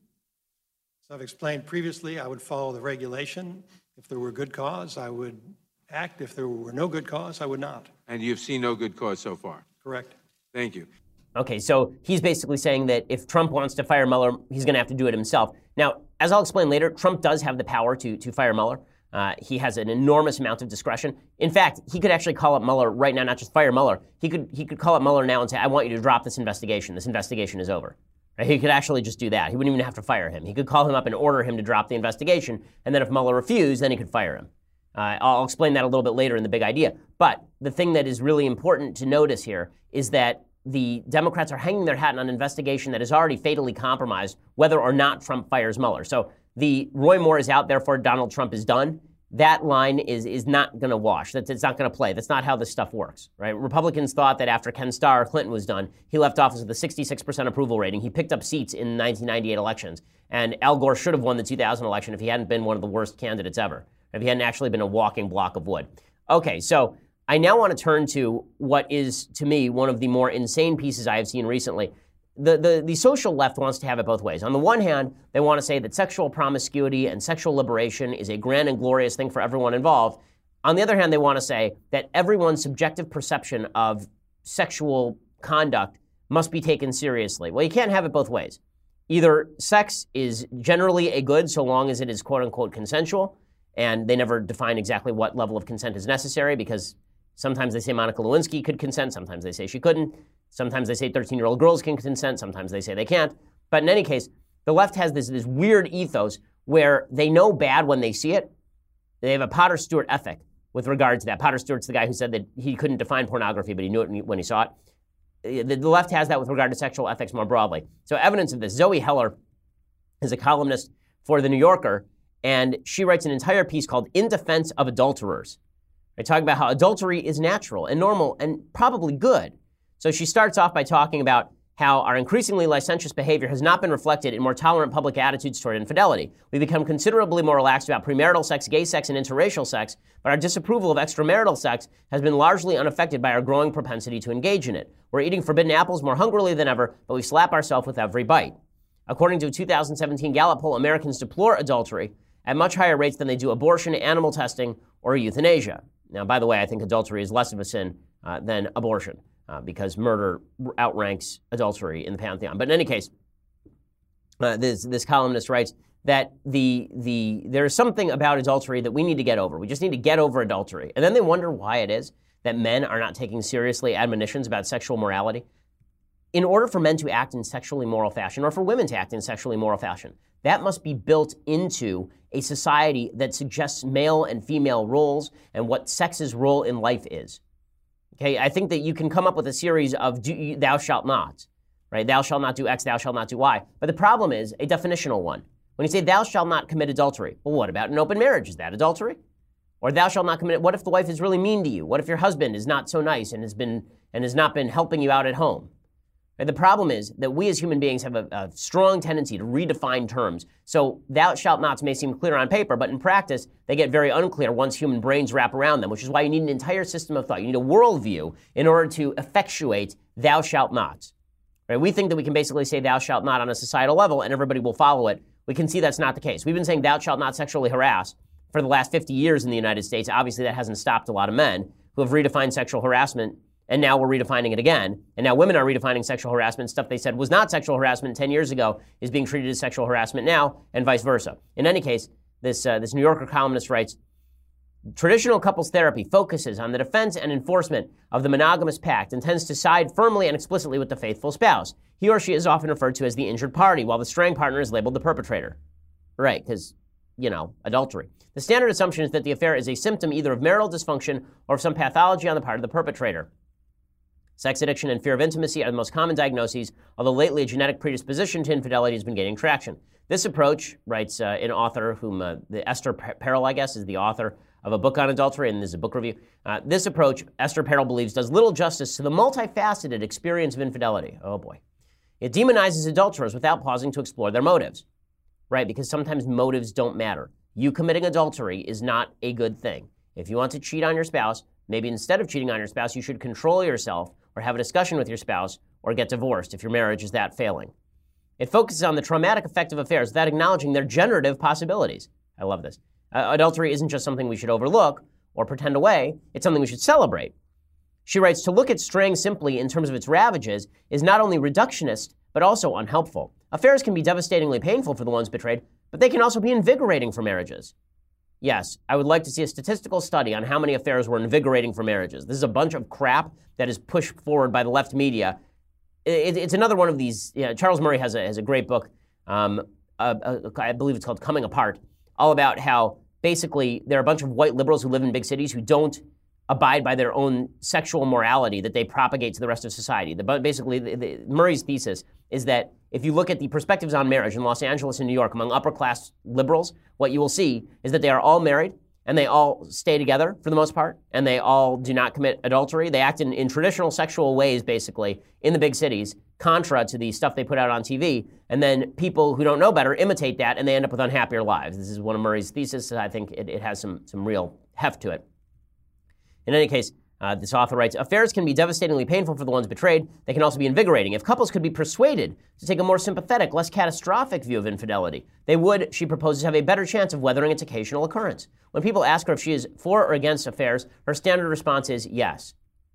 As I've explained previously, I would follow the regulation. If there were good cause, I would act. If there were no good cause, I would not. And you've seen no good cause so far? Correct. Thank you. Okay, so he's basically saying that if Trump wants to fire Mueller, he's going to have to do it himself. Now, as I'll explain later, Trump does have the power to, to fire Mueller. Uh, he has an enormous amount of discretion. In fact, he could actually call up Mueller right now, not just fire Mueller. He could he could call up Mueller now and say, I want you to drop this investigation. This investigation is over. Right? He could actually just do that. He wouldn't even have to fire him. He could call him up and order him to drop the investigation. And then if Mueller refused, then he could fire him. Uh, I'll explain that a little bit later in the big idea. But the thing that is really important to notice here is that the Democrats are hanging their hat on an investigation that is already fatally compromised, whether or not Trump fires Mueller. So the Roy Moore is out, therefore Donald Trump is done. That line is is not going to wash. That's it's not going to play. That's not how this stuff works, right? Republicans thought that after Ken Starr, Clinton was done, he left office with a sixty-six percent approval rating. He picked up seats in nineteen ninety-eight elections, and Al Gore should have won the two thousand election if he hadn't been one of the worst candidates ever, if he hadn't actually been a walking block of wood. Okay, so I now want to turn to what is, to me, one of the more insane pieces I have seen recently. The, the, the social left wants to have it both ways. On the one hand, they want to say that sexual promiscuity and sexual liberation is a grand and glorious thing for everyone involved. On the other hand, they want to say that everyone's subjective perception of sexual conduct must be taken seriously. Well, you can't have it both ways. Either sex is generally a good so long as it is quote-unquote consensual, and they never define exactly what level of consent is necessary because sometimes they say Monica Lewinsky could consent, sometimes they say she couldn't. Sometimes they say thirteen-year-old girls can consent, sometimes they say they can't. But in any case, the left has this, this weird ethos where they know bad when they see it. They have a Potter Stewart ethic with regard to that. Potter Stewart's the guy who said that he couldn't define pornography, but he knew it when he saw it. The, the left has that with regard to sexual ethics more broadly. So evidence of this, Zoe Heller is a columnist for The New Yorker, and she writes an entire piece called In Defense of Adulterers. They talk about how adultery is natural and normal and probably good. So she starts off by talking about how our increasingly licentious behavior has not been reflected in more tolerant public attitudes toward infidelity. We've become considerably more relaxed about premarital sex, gay sex, and interracial sex, but our disapproval of extramarital sex has been largely unaffected by our growing propensity to engage in it. We're eating forbidden apples more hungrily than ever, but we slap ourselves with every bite. According to a two thousand seventeen Gallup poll, Americans deplore adultery at much higher rates than they do abortion, animal testing, or euthanasia. Now, by the way, I think adultery is less of a sin uh, than abortion. Uh, because murder outranks adultery in the pantheon. But in any case, uh, this this columnist writes that the the there is something about adultery that we need to get over. We just need to get over adultery. And then they wonder why it is that men are not taking seriously admonitions about sexual morality. In order for men to act in sexually moral fashion, or for women to act in sexually moral fashion, that must be built into a society that suggests male and female roles and what sex's role in life is. Okay, I think that you can come up with a series of do, thou shalt not, right? Thou shalt not do X, thou shalt not do Y. But the problem is a definitional one. When you say thou shalt not commit adultery, well, what about an open marriage? Is that adultery? Or thou shalt not commit, what if the wife is really mean to you? What if your husband is not so nice and has been and has not been helping you out at home? Right? The problem is that we as human beings have a, a strong tendency to redefine terms. So thou shalt nots may seem clear on paper, but in practice, they get very unclear once human brains wrap around them, which is why you need an entire system of thought. You need a worldview in order to effectuate thou shalt nots. Right? We think that we can basically say thou shalt not on a societal level and everybody will follow it. We can see that's not the case. We've been saying thou shalt not sexually harass for the last fifty years in the United States. Obviously, that hasn't stopped a lot of men who have redefined sexual harassment. And now we're redefining it again. And now women are redefining sexual harassment. Stuff they said was not sexual harassment ten years ago is being treated as sexual harassment now, and vice versa. In any case, this uh, this New Yorker columnist writes, traditional couples therapy focuses on the defense and enforcement of the monogamous pact and tends to side firmly and explicitly with the faithful spouse. He or she is often referred to as the injured party, while the straying partner is labeled the perpetrator. Right, because, you know, adultery. The standard assumption is that the affair is a symptom either of marital dysfunction or of some pathology on the part of the perpetrator. Sex addiction and fear of intimacy are the most common diagnoses, although lately a genetic predisposition to infidelity has been gaining traction. This approach, writes uh, an author whom, uh, the Esther Perel, I guess, is the author of a book on adultery, and this is a book review. Uh, this approach, Esther Perel believes, does little justice to the multifaceted experience of infidelity. Oh boy. It demonizes adulterers without pausing to explore their motives, right? Because sometimes motives don't matter. You committing adultery is not a good thing. If you want to cheat on your spouse, maybe instead of cheating on your spouse, you should control yourself or have a discussion with your spouse or get divorced if your marriage is that failing. It focuses on the traumatic effect of affairs without acknowledging their generative possibilities. I love this. Uh, adultery isn't just something we should overlook or pretend away. It's something we should celebrate. She writes, to look at straying simply in terms of its ravages is not only reductionist, but also unhelpful. Affairs can be devastatingly painful for the ones betrayed, but they can also be invigorating for marriages. Yes, I would like to see a statistical study on how many affairs were invigorating for marriages. This is a bunch of crap that is pushed forward by the left media. It, it's another one of these. You know, Charles Murray has a, has a great book, um, uh, uh, I believe it's called Coming Apart, all about how basically there are a bunch of white liberals who live in big cities who don't abide by their own sexual morality that they propagate to the rest of society. The, basically, the, the, Murray's thesis is that if you look at the perspectives on marriage in Los Angeles and New York among upper-class liberals, what you will see is that they are all married and they all stay together for the most part, and they all do not commit adultery. They act in, in traditional sexual ways, basically, in the big cities, contra to the stuff they put out on T V, and then people who don't know better imitate that, and they end up with unhappier lives. This is one of Murray's theses, and I think it, it has some, some real heft to it. In any case, uh, this author writes, affairs can be devastatingly painful for the ones betrayed. They can also be invigorating. If couples could be persuaded to take a more sympathetic, less catastrophic view of infidelity, they would, she proposes, have a better chance of weathering its occasional occurrence. When people ask her if she is for or against affairs, her standard response is yes.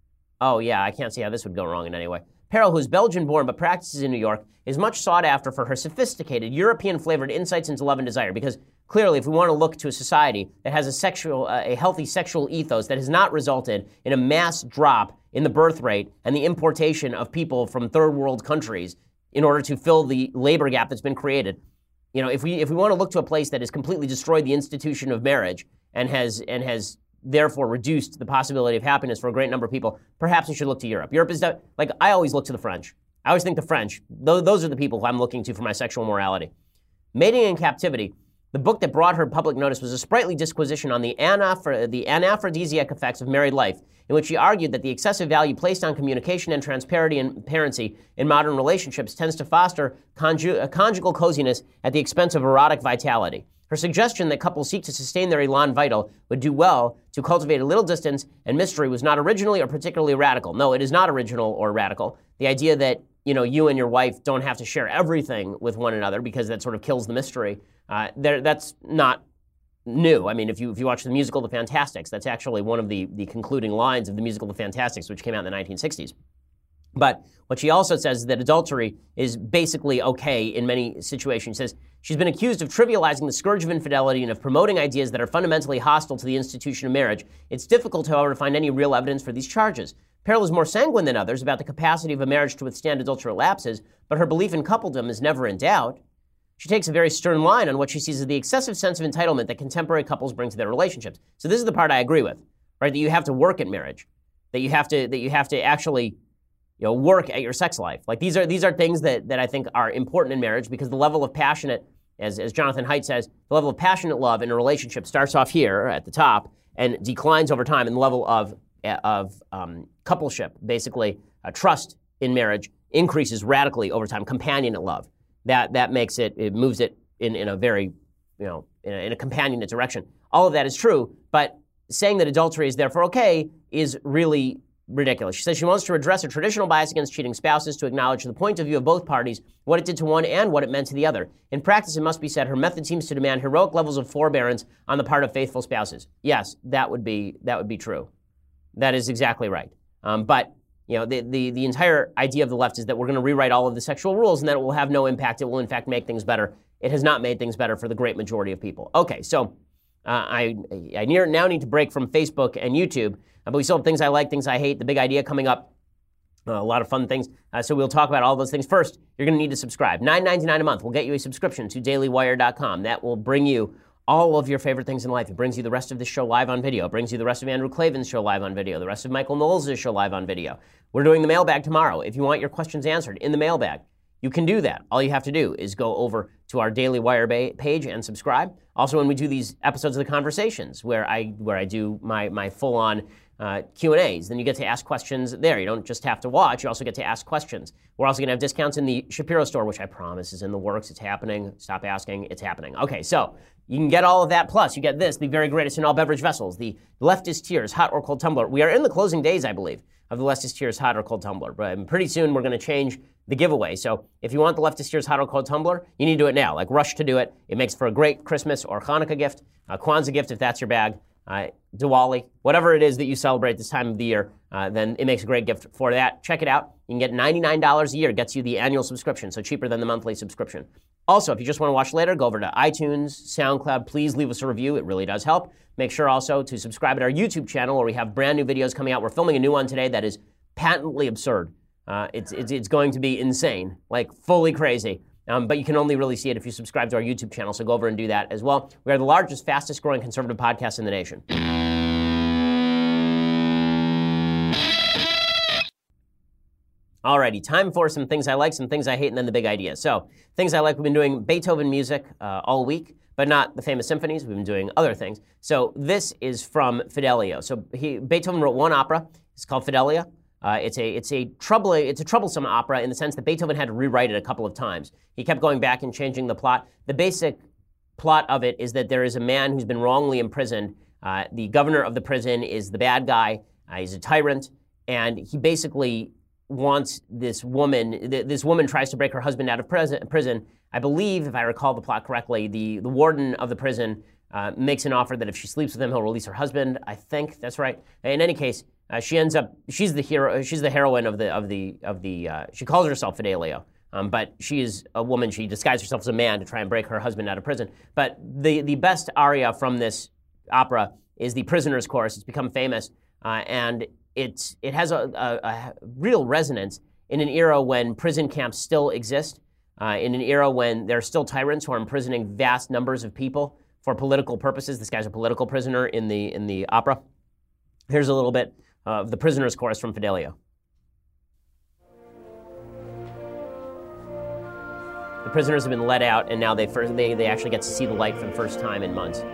Oh yeah, I can't see how this would go wrong in any way. Perel, who is Belgian-born but practices in New York, is much sought after for her sophisticated, European-flavored insights into love and desire, because clearly, if we want to look to a society that has a sexual, uh, a healthy sexual ethos that has not resulted in a mass drop in the birth rate and the importation of people from third world countries in order to fill the labor gap that's been created, you know, if we if we want to look to a place that has completely destroyed the institution of marriage and has and has therefore reduced the possibility of happiness for a great number of people, perhaps we should look to Europe. Europe is, like, I always look to the French. I always think the French, those are the people who I'm looking to for my sexual morality. Mating in Captivity, the book that brought her public notice, was a sprightly disquisition on the, anaphor- the anaphrodisiac effects of married life, in which she argued that the excessive value placed on communication and transparency in modern relationships tends to foster conju- conjugal coziness at the expense of erotic vitality. Her suggestion that couples seek to sustain their elan vital would do well to cultivate a little distance and mystery was not originally or particularly radical. No, it is not original or radical. The idea that, you know, you and your wife don't have to share everything with one another because that sort of kills the mystery, uh, there, that's not new. I mean, if you if you watch the musical The Fantastics, that's actually one of the, the concluding lines of the musical The Fantastics, which came out in the nineteen sixties. But what she also says is that adultery is basically okay in many situations. She says she's been accused of trivializing the scourge of infidelity and of promoting ideas that are fundamentally hostile to the institution of marriage. It's difficult, however, to find any real evidence for these charges. Perel is more sanguine than others about the capacity of a marriage to withstand adulterous lapses, but her belief in coupledom is never in doubt. She takes a very stern line on what she sees as the excessive sense of entitlement that contemporary couples bring to their relationships. So this is the part I agree with, right? That you have to work at marriage, that you have to that you have to actually, you know, work at your sex life. Like these are these are things that that I think are important in marriage, because the level of passionate, as as Jonathan Haidt says, the level of passionate love in a relationship starts off here at the top and declines over time, and the level of of um, coupleship, basically uh, trust in marriage, increases radically over time. Companionate love, that that makes it, it moves it in, in a very, you know, in a, in a companionate direction. All of that is true, but saying that adultery is therefore okay is really ridiculous. She says she wants to address a traditional bias against cheating spouses, to acknowledge the point of view of both parties, what it did to one and what it meant to the other. In practice, it must be said, her method seems to demand heroic levels of forbearance on the part of faithful spouses. Yes, that would be that would be true. That is exactly right. Um, but you know, the, the the entire idea of the left is that we're going to rewrite all of the sexual rules and that it will have no impact. It will, in fact, make things better. It has not made things better for the great majority of people. Okay, so uh, I I near, now need to break from Facebook and YouTube, uh, but we still have things I like, things I hate, the big idea coming up, uh, a lot of fun things. Uh, so we'll talk about all those things. First, you're going to need to subscribe. nine ninety-nine a month will get you a subscription to daily wire dot com. That will bring you all of your favorite things in life. It brings you the rest of this show live on video. It brings you the rest of Andrew Klavan's show live on video, the rest of Michael Knowles' show live on video. We're doing the mailbag tomorrow. If you want your questions answered in the mailbag, you can do that. All you have to do is go over to our Daily Wire ba- page and subscribe. Also, when we do these episodes of The Conversations, where I where I do my, my full-on uh, Q and A's, then you get to ask questions there. You don't just have to watch, you also get to ask questions. We're also going to have discounts in the Shapiro store, which I promise is in the works. It's happening. Stop asking. It's happening. Okay, so you can get all of that. Plus, you get this, the very greatest in all beverage vessels, the Leftist Tears Hot or Cold Tumbler. We are in the closing days, I believe, of the Leftist Tears Hot or Cold Tumbler. But pretty soon, we're going to change the giveaway. So if you want the Leftist Tears Hot or Cold Tumbler, you need to do it now. Like, rush to do it. It makes for a great Christmas or Hanukkah gift, a Kwanzaa gift if that's your bag, uh, Diwali, whatever it is that you celebrate this time of the year, uh, then it makes a great gift for that. Check it out. You can get ninety-nine dollars a year. It gets you the annual subscription, so cheaper than the monthly subscription. Also, if you just want to watch later, go over to iTunes, SoundCloud. Please leave us a review. It really does help. Make sure also to subscribe to our YouTube channel, where we have brand new videos coming out. We're filming a new one today that is patently absurd. Uh, it's, it's it's going to be insane, like fully crazy. Um, but you can only really see it if you subscribe to our YouTube channel, so go over and do that as well. We are the largest, fastest growing conservative podcast in the nation. Alrighty, time for some things I like, some things I hate, and then the big idea. So, things I like, we've been doing Beethoven music uh, all week, but not the famous symphonies. We've been doing other things. So this is from Fidelio. So he, Beethoven wrote one opera. It's called Fidelio. Uh, it's a it's a troubling it's a troublesome opera in the sense that Beethoven had to rewrite it a couple of times. He kept going back and changing the plot. The basic plot of it is that there is a man who's been wrongly imprisoned. Uh, the governor of the prison is the bad guy. Uh, he's a tyrant, and he basically wants this woman. Th- this woman tries to break her husband out of prison. Prison. I believe, if I recall the plot correctly, the the warden of the prison uh, makes an offer that if she sleeps with him, he'll release her husband. I think that's right. In any case. Uh, she ends up. She's the hero. She's the heroine of the of the of the. Uh, she calls herself Fidelio, um, but she is a woman. She disguises herself as a man to try and break her husband out of prison. But the the best aria from this opera is the Prisoner's Chorus. It's become famous, uh, and it's it has a, a, a real resonance in an era when prison camps still exist, uh, in an era when there are still tyrants who are imprisoning vast numbers of people for political purposes. This guy's a political prisoner in the in the opera. Here's a little bit of the Prisoner's Chorus from Fidelio. The prisoners have been let out, and now they, first, they, they actually get to see the light for the first time in months.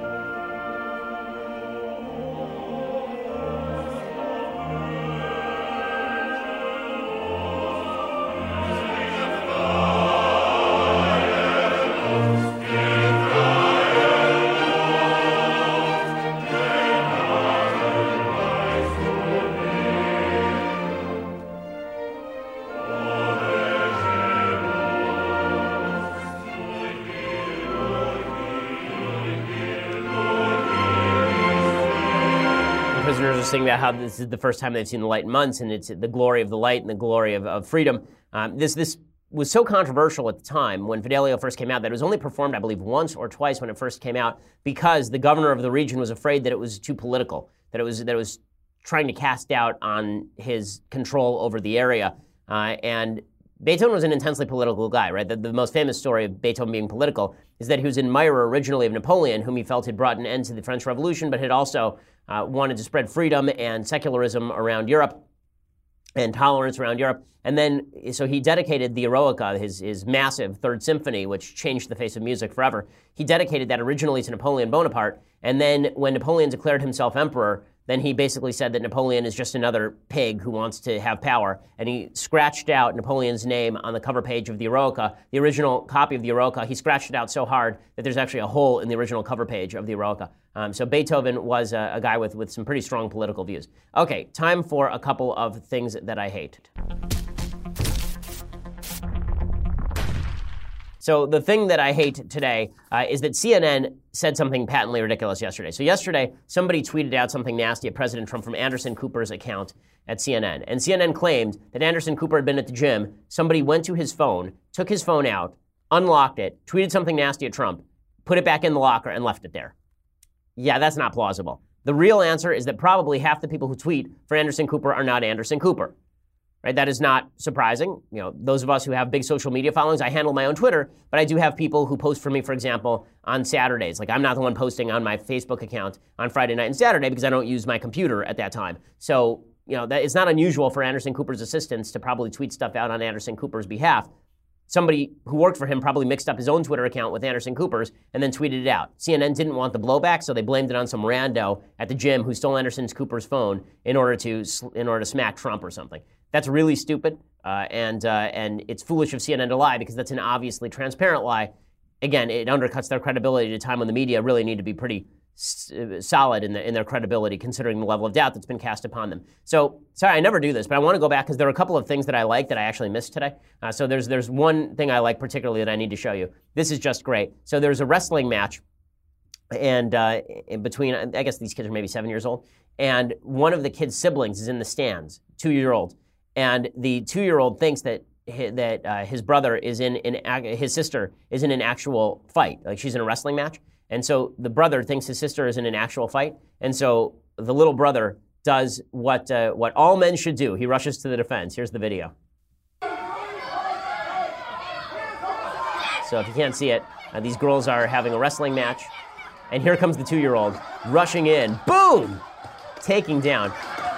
Saying about how this is the first time they've seen the light in months, and it's the glory of the light and the glory of, of freedom. Um, this this was so controversial at the time when Fidelio first came out that it was only performed, I believe, once or twice when it first came out, because the governor of the region was afraid that it was too political, that it was that it was trying to cast doubt on his control over the area. Uh, and Beethoven was an intensely political guy, right? The, the most famous story of Beethoven being political is that he was an admirer originally of Napoleon, whom he felt had brought an end to the French Revolution, but had also Uh, wanted to spread freedom and secularism around Europe and tolerance around Europe. And then, so he dedicated the Eroica, his, his massive Third Symphony, which changed the face of music forever. He dedicated that originally to Napoleon Bonaparte. And then when Napoleon declared himself emperor, then he basically said that Napoleon is just another pig who wants to have power. And he scratched out Napoleon's name on the cover page of the Eroica. The original copy of the Eroica, he scratched it out so hard that there's actually a hole in the original cover page of the Eroica. Um, so Beethoven was a, a guy with, with some pretty strong political views. Okay, time for a couple of things that I hate. So the thing that I hate today uh, is that C N N said something patently ridiculous yesterday. So yesterday, somebody tweeted out something nasty at President Trump from Anderson Cooper's account at C N N. And C N N claimed that Anderson Cooper had been at the gym. Somebody went to his phone, took his phone out, unlocked it, tweeted something nasty at Trump, put it back in the locker, and left it there. Yeah, that's not plausible. The real answer is that probably half the people who tweet for Anderson Cooper are not Anderson Cooper. right? That is not surprising. You know, those of us who have big social media followings, I handle my own Twitter, but I do have people who post for me, for example, on Saturdays. Like I'm not the one posting on my Facebook account on Friday night and Saturday because I don't use my computer at that time. So, you know, that it's not unusual for Anderson Cooper's assistants to probably tweet stuff out on Anderson Cooper's behalf. Somebody who worked for him probably mixed up his own Twitter account with Anderson Cooper's and then tweeted it out. C N N didn't want the blowback, so they blamed it on some rando at the gym who stole Anderson Cooper's phone in order to in order to smack Trump or something. That's really stupid, uh, and uh, and it's foolish of C N N to lie because that's an obviously transparent lie. Again, it undercuts their credibility at a time when the media really need to be pretty s- solid in, the, in their credibility, considering the level of doubt that's been cast upon them. So, sorry, I never do this, but I want to go back because there are a couple of things that I like that I actually missed today. Uh, so there's there's one thing I like particularly that I need to show you. This is just great. So there's a wrestling match, and uh, in between, I guess these kids are maybe seven years old, and one of the kids' siblings is in the stands, two-year-old, and the two-year-old thinks that his, that uh, his brother is in, in his sister is in an actual fight, like she's in a wrestling match. And so the brother thinks his sister is in an actual fight. And so the little brother does what uh, what all men should do. He rushes to the defense. Here's the video. So if you can't see it, uh, these girls are having a wrestling match. And here comes the two-year-old rushing in. Boom! Taking down.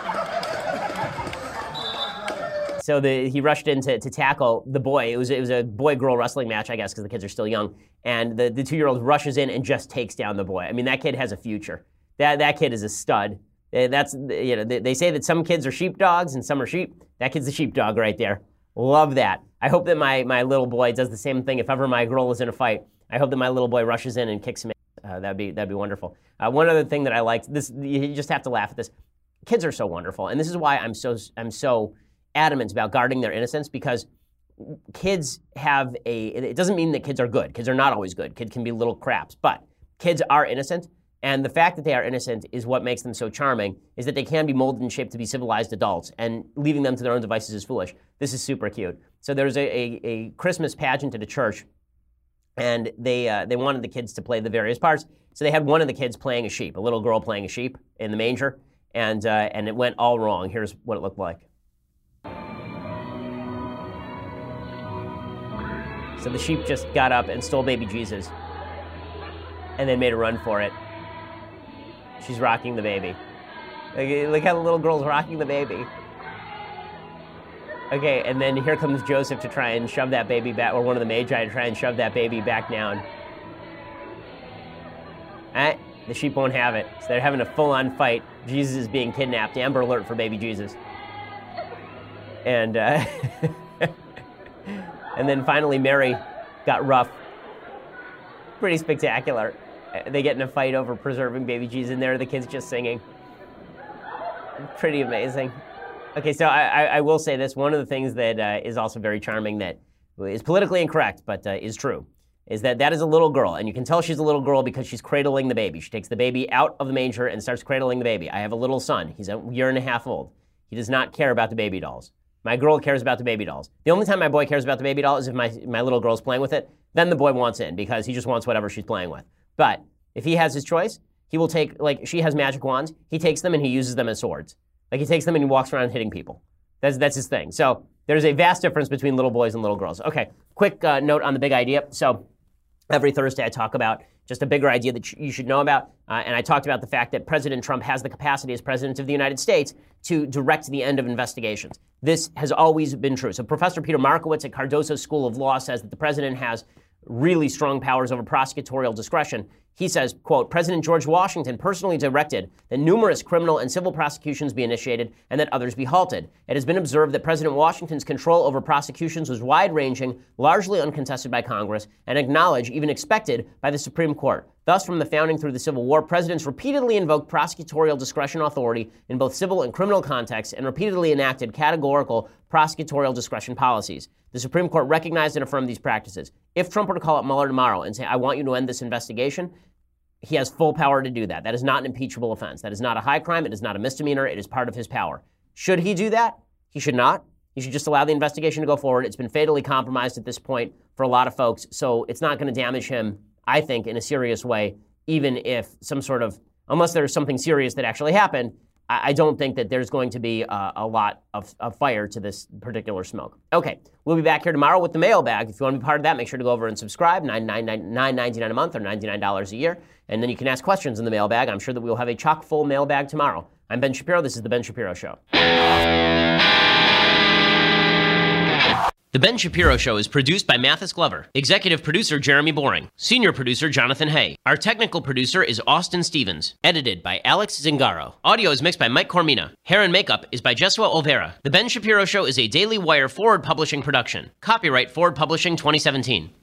So the, he rushed in to, to tackle the boy. It was it was a boy-girl wrestling match, I guess, because the kids are still young. And the, the two-year-old rushes in and just takes down the boy. I mean, that kid has a future. That that kid is a stud. That's you know they, they say that some kids are sheepdogs and some are sheep. That kid's a sheepdog right there. Love that. I hope that my my little boy does the same thing. If ever my girl is in a fight, I hope that my little boy rushes in and kicks him. Uh, that'd be that'd be wonderful. Uh, one other thing that I liked, this you just have to laugh at this. Kids are so wonderful, and this is why I'm so I'm so. adamant about guarding their innocence, because kids have a, it doesn't mean that kids are good. Kids are not always good. Kids can be little craps, but kids are innocent. And the fact that they are innocent is what makes them so charming, is that they can be molded and shaped to be civilized adults, and leaving them to their own devices is foolish. This is super cute. So there's a, a, a Christmas pageant at a church, and they uh, they wanted the kids to play the various parts. So they had one of the kids playing a sheep, a little girl playing a sheep in the manger, and uh, and it went all wrong. Here's what it looked like. So the sheep just got up and stole baby Jesus and then made a run for it. She's rocking the baby. Okay, look how the little girl's rocking the baby. Okay, and then here comes Joseph to try and shove that baby back, or one of the Magi to try and shove that baby back down. Eh, the sheep won't have it. So they're having a full-on fight. Jesus is being kidnapped. Amber alert for baby Jesus. And, uh... And then finally, Mary got rough. Pretty spectacular. They get in a fight over preserving baby Jesus, and there are the kids just singing. Pretty amazing. Okay, so I, I, I will say this. One of the things that uh, is also very charming, that is politically incorrect, but uh, is true, is that that is a little girl. And you can tell she's a little girl because she's cradling the baby. She takes the baby out of the manger and starts cradling the baby. I have a little son. He's a year and a half old. He does not care about the baby dolls. My girl cares about the baby dolls. The only time my boy cares about the baby doll is if my, my little girl's playing with it. Then the boy wants in because he just wants whatever she's playing with. But if he has his choice, he will take, like, she has magic wands. He takes them and he uses them as swords. Like, he takes them and he walks around hitting people. That's that's his thing. So there's a vast difference between little boys and little girls. Okay, quick uh, note on the big idea. So every Thursday I talk about just a bigger idea that you should know about. Uh, and I talked about the fact that President Trump has the capacity as president of the United States to direct the end of investigations. This has always been true. So Professor Peter Markowitz at Cardozo School of Law says that the president has really strong powers over prosecutorial discretion. He says, quote, President George Washington personally directed that numerous criminal and civil prosecutions be initiated and that others be halted. It has been observed that President Washington's control over prosecutions was wide-ranging, largely uncontested by Congress, and acknowledged, even expected, by the Supreme Court. Thus, from the founding through the Civil War, presidents repeatedly invoked prosecutorial discretion authority in both civil and criminal contexts and repeatedly enacted categorical prosecutorial discretion policies. The Supreme Court recognized and affirmed these practices. If Trump were to call up Mueller tomorrow and say, I want you to end this investigation, he has full power to do that. That is not an impeachable offense. That is not a high crime. It is not a misdemeanor. It is part of his power. Should he do that? He should not. He should just allow the investigation to go forward. It's been fatally compromised at this point for a lot of folks, so it's not going to damage him, I think, in a serious way, even if some sort of, unless there's something serious that actually happened, I, I don't think that there's going to be uh, a lot of, of fire to this particular smoke. Okay, we'll be back here tomorrow with the mailbag. If you want to be part of that, make sure to go over and subscribe, nine ninety-nine a month or ninety-nine dollars a year. And then you can ask questions in the mailbag. I'm sure that we'll have a chock-full mailbag tomorrow. I'm Ben Shapiro. This is The Ben Shapiro Show. The Ben Shapiro Show is produced by Mathis Glover, executive producer Jeremy Boring, senior producer Jonathan Hay. Our technical producer is Austin Stevens, edited by Alex Zingaro. Audio is mixed by Mike Cormina. Hair and makeup is by Jesua Olvera. The Ben Shapiro Show is a Daily Wire Forward Publishing production. Copyright Forward Publishing twenty seventeen.